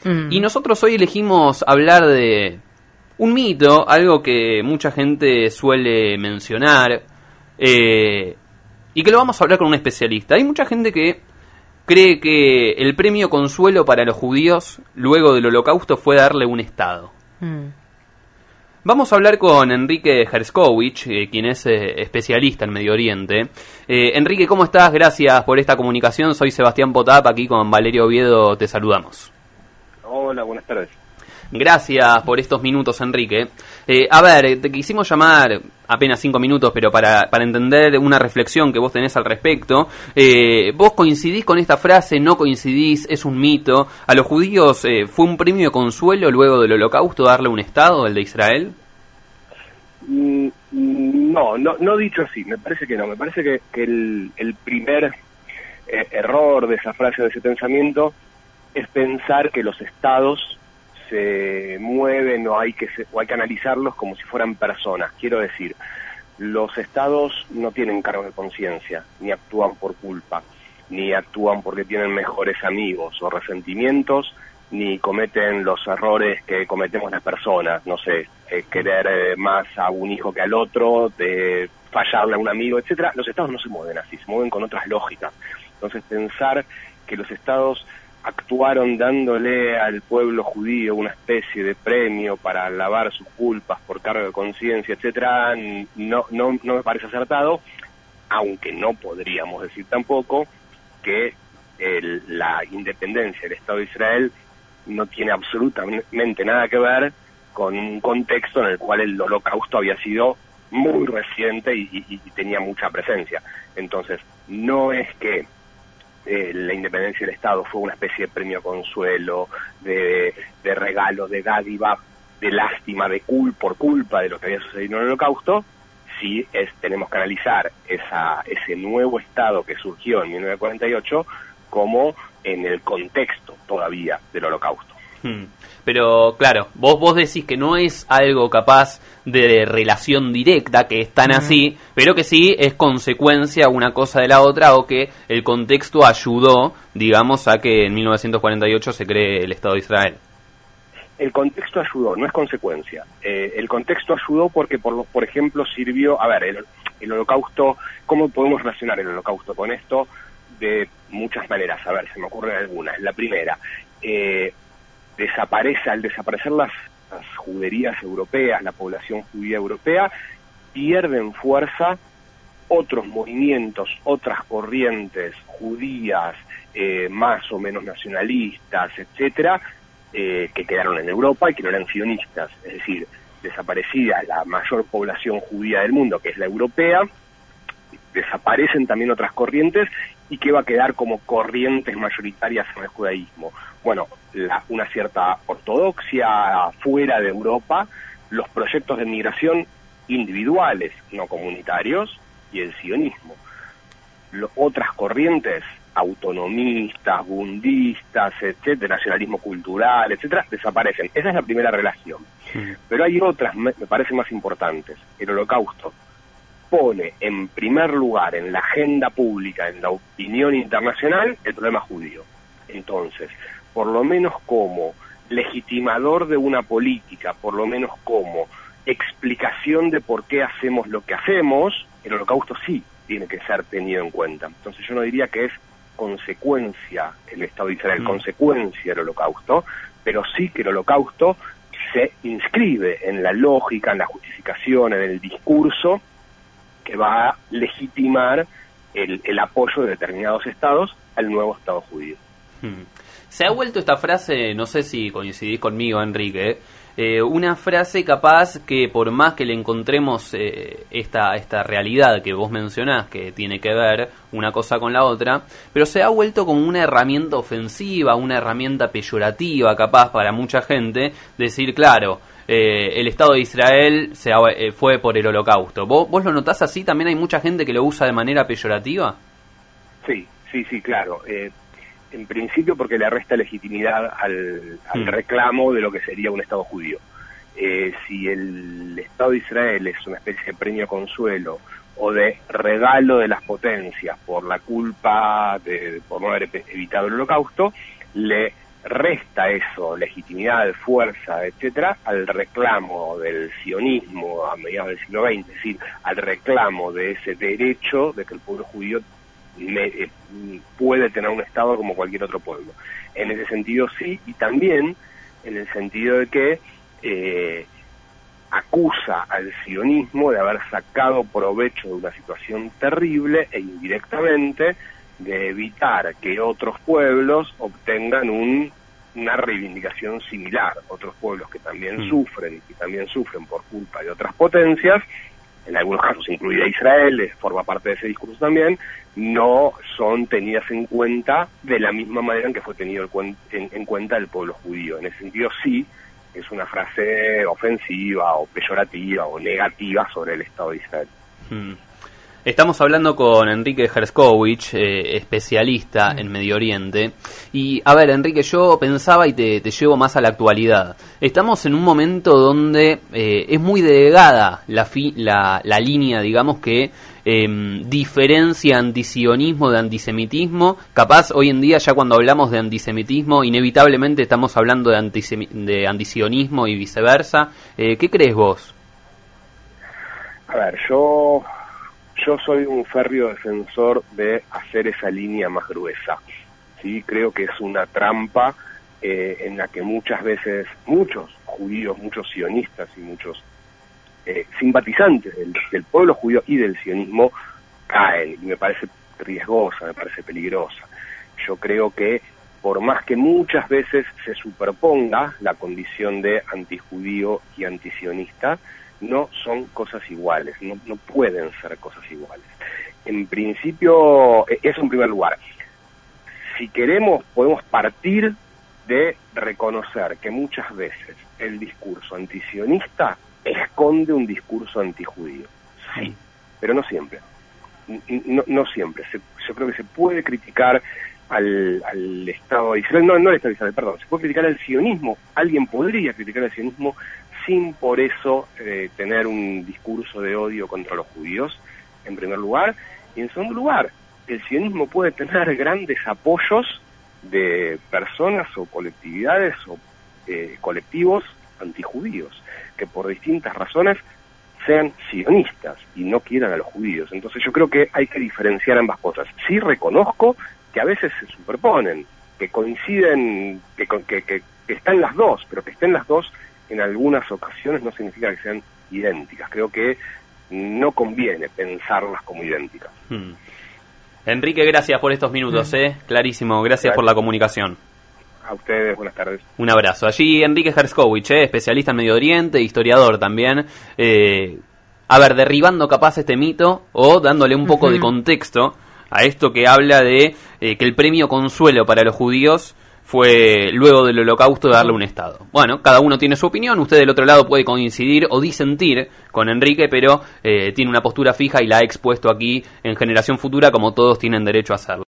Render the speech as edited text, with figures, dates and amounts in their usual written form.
Y nosotros hoy elegimos hablar de un mito, algo que mucha gente suele mencionar, y que lo vamos a hablar con un especialista. Hay mucha gente que cree que el premio consuelo para los judíos luego del Holocausto fue darle un estado. Vamos a hablar con Enrique Herskowicz, quien es especialista en Medio Oriente. Enrique, ¿cómo estás? Gracias por esta comunicación. Soy Sebastián Potap, aquí con Valerio Oviedo te saludamos. Hola, buenas tardes. Gracias por estos minutos, Enrique. A ver, te quisimos llamar apenas 5 minutos, pero para entender una reflexión que vos tenés al respecto. ¿Vos coincidís con esta frase? ¿No coincidís? ¿Es un mito? ¿A los judíos fue un premio de consuelo luego del Holocausto darle un estado, el de Israel? No dicho así, me parece que no. Me parece que el primer error de esa frase, de ese pensamiento, es pensar que los estados se mueven o hay que analizarlos como si fueran personas. Quiero decir, los estados no tienen cargo de conciencia, ni actúan por culpa, ni actúan porque tienen mejores amigos o resentimientos, ni cometen los errores que cometemos las personas, no sé, querer más a un hijo que al otro, de fallarle a un amigo, etcétera. Los estados no se mueven así, se mueven con otras lógicas. Entonces pensar que los estados actuaron dándole al pueblo judío una especie de premio para lavar sus culpas por cargo de conciencia, etcétera, no me parece acertado, aunque no podríamos decir tampoco que la independencia del Estado de Israel no tiene absolutamente nada que ver con un contexto en el cual el Holocausto había sido muy reciente y tenía mucha presencia. Entonces, no es que la independencia del Estado fue una especie de premio consuelo, de regalo, de dádiva, de lástima, por culpa de lo que había sucedido en el Holocausto. Sí tenemos que analizar ese nuevo Estado que surgió en 1948 como en el contexto todavía del Holocausto. Pero claro, vos decís que no es algo capaz de relación directa, que es tan así, pero que sí es consecuencia una cosa de la otra, o que el contexto ayudó, digamos, a que en 1948 se cree el Estado de Israel. El contexto ayudó, no es consecuencia. El contexto ayudó porque, por ejemplo, sirvió... A ver, el Holocausto, ¿cómo podemos relacionar el Holocausto con esto? De muchas maneras. A ver, se me ocurren algunas. La primera, al desaparecer las juderías europeas, la población judía europea, pierden fuerza otros movimientos, otras corrientes judías más o menos nacionalistas, etcétera, que quedaron en Europa y que no eran sionistas. Es decir, desaparecida la mayor población judía del mundo, que es la europea, desaparecen también otras corrientes, y que va a quedar como corrientes mayoritarias en el judaísmo. Bueno, una cierta ortodoxia fuera de Europa, los proyectos de migración individuales, no comunitarios, y el sionismo. Otras corrientes, autonomistas, bundistas, etcétera, nacionalismo cultural, etcétera, desaparecen. Esa es la primera relación. Pero hay otras, me parecen más importantes. El Holocausto pone en primer lugar en la agenda pública, en la opinión internacional, el problema judío. Entonces, por lo menos como legitimador de una política, por lo menos como explicación de por qué hacemos lo que hacemos, el Holocausto sí tiene que ser tenido en cuenta. Entonces yo no diría que es consecuencia el Estado de Israel, consecuencia del Holocausto, pero sí que el Holocausto se inscribe en la lógica, en la justificación, en el discurso que va a legitimar el apoyo de determinados estados al nuevo Estado judío. Se ha vuelto esta frase, no sé si coincidís conmigo, Enrique, una frase capaz que por más que le encontremos esta realidad que vos mencionás, que tiene que ver una cosa con la otra, pero se ha vuelto como una herramienta ofensiva, una herramienta peyorativa capaz para mucha gente, decir, claro, el Estado de Israel fue por el Holocausto. ¿Vos lo notás así? ¿También hay mucha gente que lo usa de manera peyorativa? Sí, claro. En principio porque le resta legitimidad al reclamo de lo que sería un Estado judío. Si el Estado de Israel es una especie de premio consuelo o de regalo de las potencias por la culpa por no haber evitado el Holocausto, le resta eso legitimidad, fuerza, etcétera, al reclamo del sionismo a mediados del siglo XX, es decir, al reclamo de ese derecho de que el pueblo judío puede tener un Estado como cualquier otro pueblo. En ese sentido sí, y también en el sentido de que acusa al sionismo de haber sacado provecho de una situación terrible e indirectamente de evitar que otros pueblos obtengan una reivindicación similar. Otros pueblos que también sufren, y que también sufren por culpa de otras potencias, en algunos casos incluida Israel, forma parte de ese discurso también, no son tenidas en cuenta de la misma manera en que fue tenido en cuenta el pueblo judío. En ese sentido sí, es una frase ofensiva o peyorativa o negativa sobre el Estado de Israel. Estamos hablando con Enrique Herskowicz, especialista en Medio Oriente. Y, a ver, Enrique, yo pensaba y te llevo más a la actualidad. Estamos en un momento donde es muy delgada la línea, digamos, que diferencia antisionismo de antisemitismo. Capaz, hoy en día, ya cuando hablamos de antisemitismo, inevitablemente estamos hablando de antisionismo y viceversa. ¿Qué crees vos? A ver, yo soy un férreo defensor de hacer esa línea más gruesa. Sí, creo que es una trampa en la que muchas veces muchos judíos, muchos sionistas y muchos simpatizantes del pueblo judío y del sionismo caen, y me parece riesgosa, me parece peligrosa. Yo creo que por más que muchas veces se superponga la condición de antijudío y antisionista, no son cosas iguales, no pueden ser cosas iguales. En principio, eso en primer lugar. Si queremos, podemos partir de reconocer que muchas veces el discurso antisionista esconde un discurso antijudío. Sí, pero no siempre. No siempre. Yo creo que se puede criticar al Estado de Israel, no al Estado de Israel, perdón, se puede criticar al sionismo. Alguien podría criticar al sionismo sin por eso tener un discurso de odio contra los judíos, en primer lugar. Y en segundo lugar, el sionismo puede tener grandes apoyos de personas o colectividades o colectivos antijudíos, que por distintas razones sean sionistas y no quieran a los judíos. Entonces yo creo que hay que diferenciar ambas cosas. Sí reconozco que a veces se superponen, que coinciden, que están las dos, pero que estén las dos en algunas ocasiones no significa que sean idénticas. Creo que no conviene pensarlas como idénticas. Enrique, gracias por estos minutos, clarísimo, gracias por la comunicación. A ustedes, buenas tardes. Un abrazo. Allí Enrique Herskowicz, especialista en Medio Oriente, historiador también, a ver, derribando capaz este mito o dándole un poco de contexto a esto que habla de que el premio consuelo para los judíos fue luego del Holocausto darle un Estado. Bueno, cada uno tiene su opinión, usted del otro lado puede coincidir o disentir con Enrique, pero tiene una postura fija y la ha expuesto aquí en Generación Futura como todos tienen derecho a hacerlo.